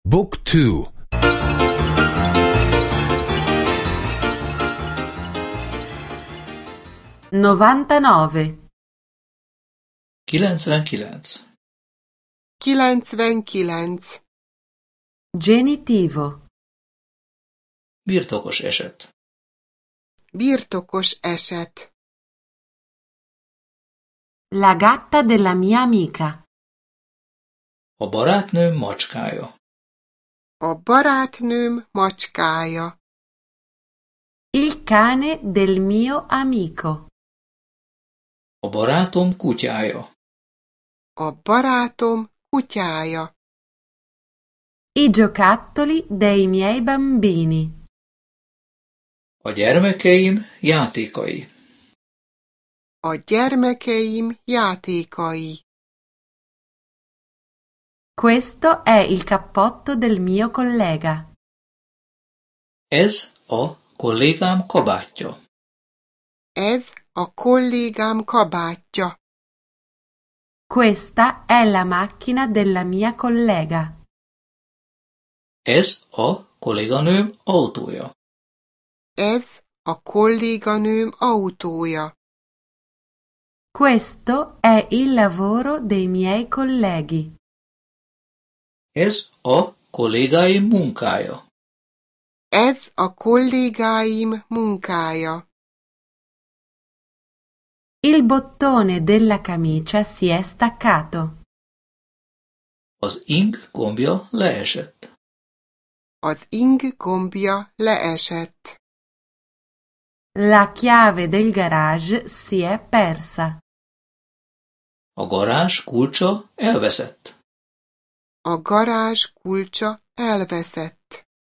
Book 2. 99. 99. 99. Genitivo. Birtokos eset. Birtokos eset. La gatta della mia amica. A barátnőm macskája. A barátnőm macskája. Il cane del mio amico. A barátom kutyája. A barátom kutyája. I giocattoli dei miei bambini. A gyermekeim játékai. A gyermekeim játékai. Questo è il cappotto del mio collega. Ez a kollégám kabátja. Ez a kollégám kabátja. Questa è la macchina della mia collega. Ez a kolléganőm autója. Ez a kolléganőm autója. Questo è il lavoro dei miei colleghi. Ez a kollégáim munkája. Ez a kollégáim munkája. Il bottone della camicia si è staccato. Az ing gombja leesett. Az ing gombja leesett. La chiave del garage si è persa. A garázs kulcsa elveszett. A garázs kulcsa elveszett.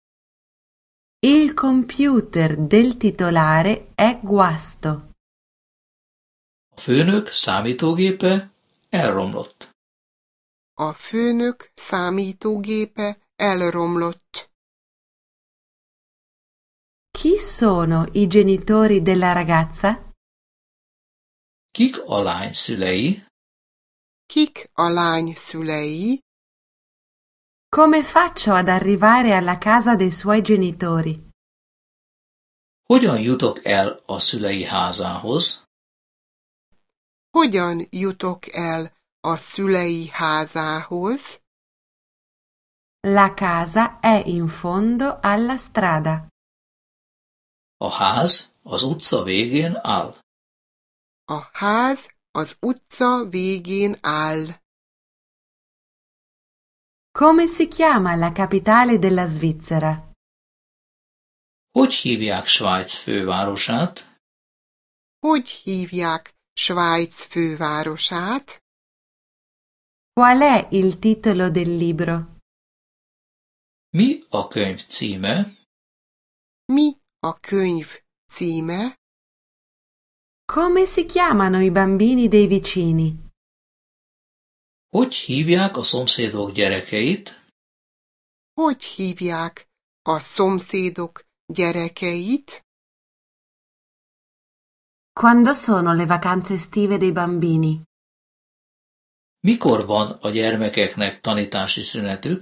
Il computer del titolare è guasto. A főnök számítógépe elromlott. A főnök számítógépe elromlott. Chi sono i genitori della ragazza? Kik a lány szülei? Kik a lány szülei? Come faccio ad arrivare alla casa dei suoi genitori? Hogyan jutok el a szülei házához? Hogyan jutok el a szülei házához? La casa è in fondo alla strada. A ház az utca végén áll. A ház az utca végén áll. Come si chiama la capitale della Svizzera? Hogy hívják Svájc fővárosát? Hogy hívják Svájc fővárosát? Qual è il titolo del libro? Mi a könyv címe? Mi a könyv címe? Come si chiamano i bambini dei vicini? Hogy hívják a szomszédok gyerekeit? Hogy hívják a szomszédok gyerekeit? Quando sono le vacanze estive dei bambini? Mikor van a gyermekeknek tanítási szünetük?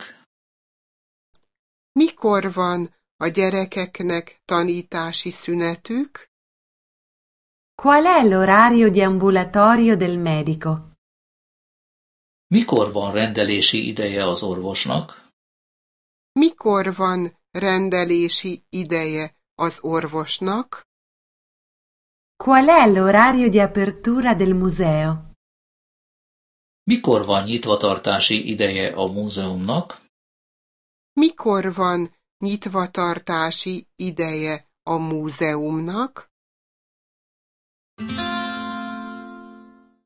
Mikor van a gyerekeknek tanítási szünetük? Qual è l'orario di ambulatorio del medico? Mikor van rendelési ideje az orvosnak? Mikor van rendelési ideje az orvosnak? Qual è l'orario di apertura del museo? Mikor van nyitvatartási ideje a múzeumnak? Mikor van nyitvatartási ideje a múzeumnak?